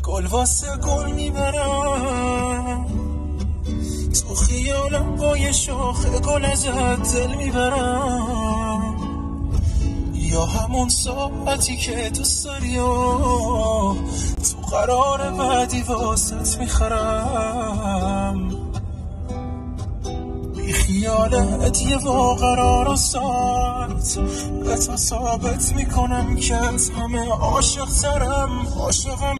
گل واسه گل میبرم، تو خیالم با یه شاخه گل ازت دل میبرم، یا همون ساعتی که دوست داری و تو قرار بعدی واسط میخرم، بی خیالت یه واقرار و ساعت به تا ثابت میکنم که از همه عاشق ترم. عاشقم